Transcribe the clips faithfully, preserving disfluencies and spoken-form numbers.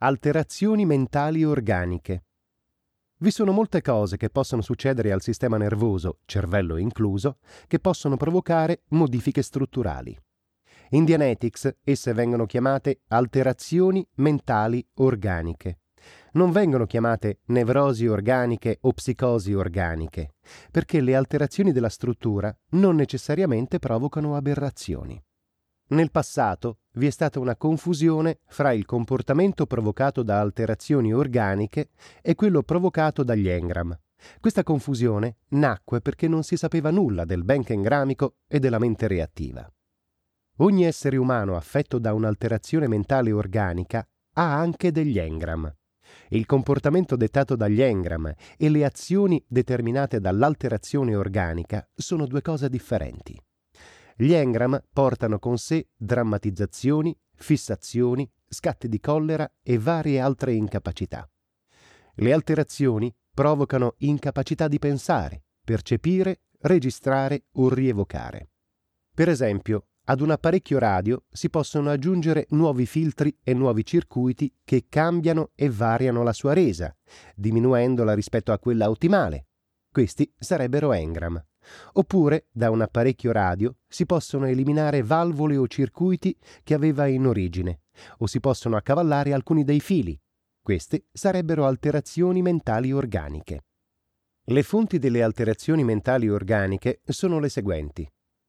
Alterazioni mentali organiche. Vi sono molte cose che possono succedere al sistema nervoso, cervello incluso, che possono provocare modifiche strutturali. In Dianetics esse vengono chiamate alterazioni mentali organiche. Non vengono chiamate nevrosi organiche o psicosi organiche, perché le alterazioni della struttura non necessariamente provocano aberrazioni. Nel passato vi è stata una confusione fra il comportamento provocato da alterazioni organiche e quello provocato dagli engram. Questa confusione nacque perché non si sapeva nulla del benkengramico e della mente reattiva. Ogni essere umano affetto da un'alterazione mentale organica ha anche degli engram. Il comportamento dettato dagli engram e le azioni determinate dall'alterazione organica sono due cose differenti. Gli engram portano con sé drammatizzazioni, fissazioni, scatti di collera e varie altre incapacità. Le alterazioni provocano incapacità di pensare, percepire, registrare o rievocare. Per esempio, ad un apparecchio radio si possono aggiungere nuovi filtri e nuovi circuiti che cambiano e variano la sua resa, diminuendola rispetto a quella ottimale. Questi sarebbero engram. Oppure, da un apparecchio radio si possono eliminare valvole o circuiti che aveva in origine, o si possono accavallare alcuni dei fili. Queste sarebbero alterazioni mentali organiche. Le fonti delle alterazioni mentali organiche sono le seguenti.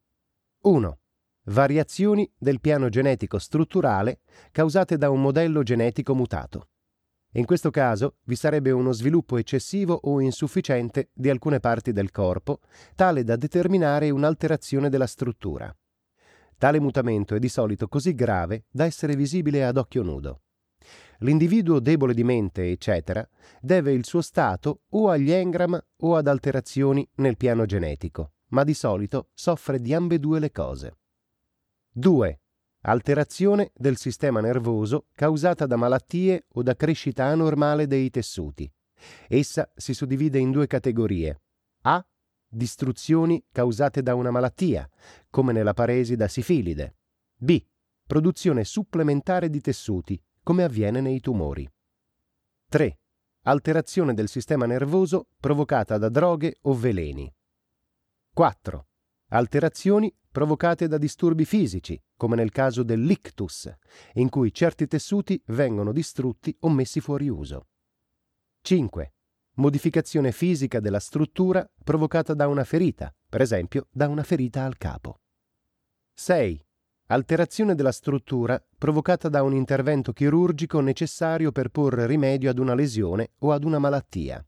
uno. Variazioni del piano genetico strutturale causate da un modello genetico mutato. In questo caso vi sarebbe uno sviluppo eccessivo o insufficiente di alcune parti del corpo, tale da determinare un'alterazione della struttura. Tale mutamento è di solito così grave da essere visibile ad occhio nudo. L'individuo debole di mente, eccetera, deve il suo stato o agli engram o ad alterazioni nel piano genetico, ma di solito soffre di ambedue le cose. due. Alterazione del sistema nervoso causata da malattie o da crescita anormale dei tessuti. Essa si suddivide in due categorie. A. Distruzioni causate da una malattia, come nella paresi da sifilide. B. Produzione supplementare di tessuti, come avviene nei tumori. tre. Alterazione del sistema nervoso provocata da droghe o veleni. quattro. Alterazioni provocate da disturbi fisici, come nel caso dell'ictus, in cui certi tessuti vengono distrutti o messi fuori uso. cinque. Modificazione fisica della struttura provocata da una ferita, per esempio da una ferita al capo. sei. Alterazione della struttura provocata da un intervento chirurgico necessario per porre rimedio ad una lesione o ad una malattia.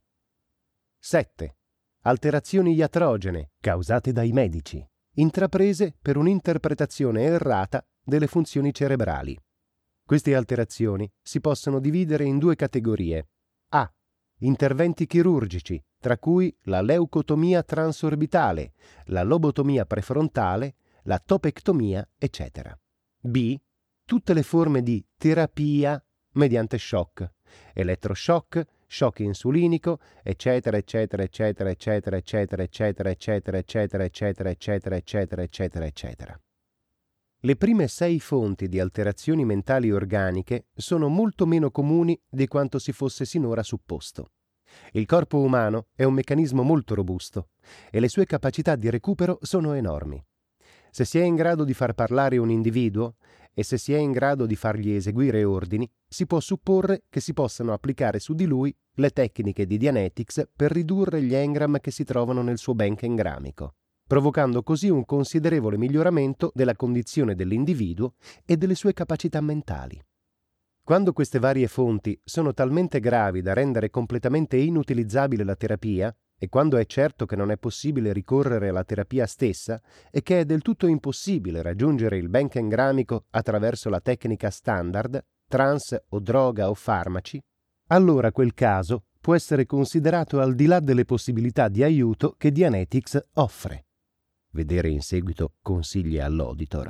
sette. Alterazioni iatrogene causate dai medici, intraprese per un'interpretazione errata delle funzioni cerebrali. Queste alterazioni si possono dividere in due categorie. A. Interventi chirurgici, tra cui la leucotomia transorbitale, la lobotomia prefrontale, la topectomia, eccetera. B. Tutte le forme di terapia mediante shock, elettroshock, shock insulinico, eccetera, eccetera, eccetera, eccetera, eccetera, eccetera, eccetera, eccetera, eccetera, eccetera, eccetera, eccetera, eccetera. Le prime sei fonti di alterazioni mentali organiche sono molto meno comuni di quanto si fosse sinora supposto. Il corpo umano è un meccanismo molto robusto e le sue capacità di recupero sono enormi. Se si è in grado di far parlare un individuo e se si è in grado di fargli eseguire ordini, si può supporre che si possano applicare su di lui le tecniche di Dianetics per ridurre gli engram che si trovano nel suo benkengramico, provocando così un considerevole miglioramento della condizione dell'individuo e delle sue capacità mentali. Quando queste varie fonti sono talmente gravi da rendere completamente inutilizzabile la terapia, e quando è certo che non è possibile ricorrere alla terapia stessa e che è del tutto impossibile raggiungere il benkengramico attraverso la tecnica standard, trans o droga o farmaci, allora quel caso può essere considerato al di là delle possibilità di aiuto che Dianetics offre. Vedere in seguito consigli all'auditor.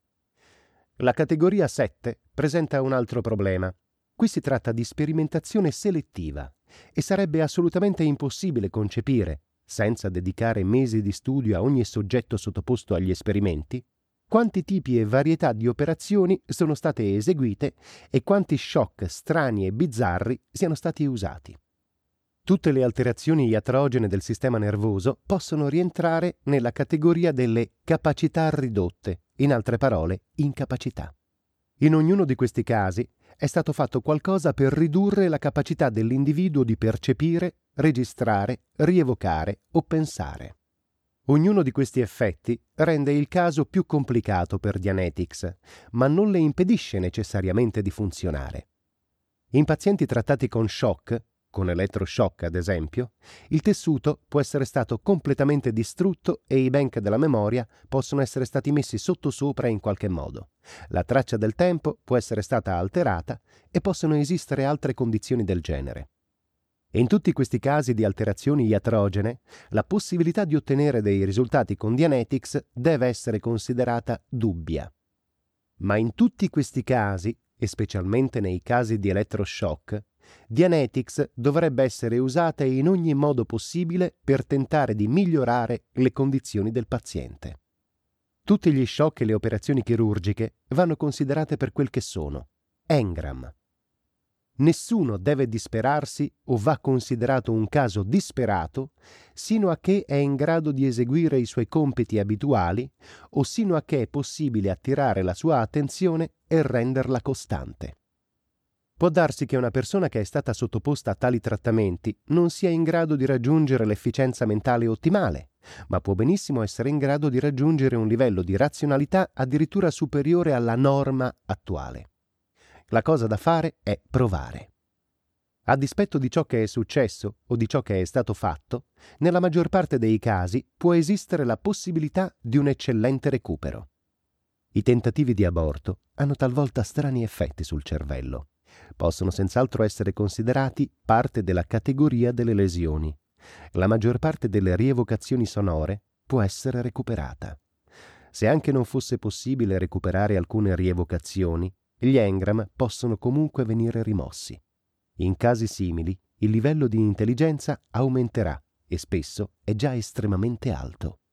La categoria sette presenta un altro problema. Qui si tratta di sperimentazione selettiva e sarebbe assolutamente impossibile concepire, senza dedicare mesi di studio a ogni soggetto sottoposto agli esperimenti, quanti tipi e varietà di operazioni sono state eseguite e quanti shock strani e bizzarri siano stati usati. Tutte le alterazioni iatrogene del sistema nervoso possono rientrare nella categoria delle capacità ridotte, in altre parole, incapacità. In ognuno di questi casi è stato fatto qualcosa per ridurre la capacità dell'individuo di percepire, registrare, rievocare o pensare. Ognuno di questi effetti rende il caso più complicato per Dianetics, ma non le impedisce necessariamente di funzionare. In pazienti trattati con shock, con elettroshock ad esempio, il tessuto può essere stato completamente distrutto e i bank della memoria possono essere stati messi sottosopra in qualche modo. La traccia del tempo può essere stata alterata e possono esistere altre condizioni del genere. E in tutti questi casi di alterazioni iatrogene, la possibilità di ottenere dei risultati con Dianetics deve essere considerata dubbia. Ma in tutti questi casi, e specialmente nei casi di elettroshock, Dianetics dovrebbe essere usata in ogni modo possibile per tentare di migliorare le condizioni del paziente. Tutti gli shock e le operazioni chirurgiche vanno considerate per quel che sono, engram. Nessuno deve disperarsi o va considerato un caso disperato sino a che è in grado di eseguire i suoi compiti abituali o sino a che è possibile attirare la sua attenzione e renderla costante. Può darsi che una persona che è stata sottoposta a tali trattamenti non sia in grado di raggiungere l'efficienza mentale ottimale, ma può benissimo essere in grado di raggiungere un livello di razionalità addirittura superiore alla norma attuale. La cosa da fare è provare. A dispetto di ciò che è successo o di ciò che è stato fatto, nella maggior parte dei casi può esistere la possibilità di un eccellente recupero. I tentativi di aborto hanno talvolta strani effetti sul cervello. Possono senz'altro essere considerati parte della categoria delle lesioni. La maggior parte delle rievocazioni sonore può essere recuperata. Se anche non fosse possibile recuperare alcune rievocazioni, gli engram possono comunque venire rimossi. In casi simili, il livello di intelligenza aumenterà e spesso è già estremamente alto.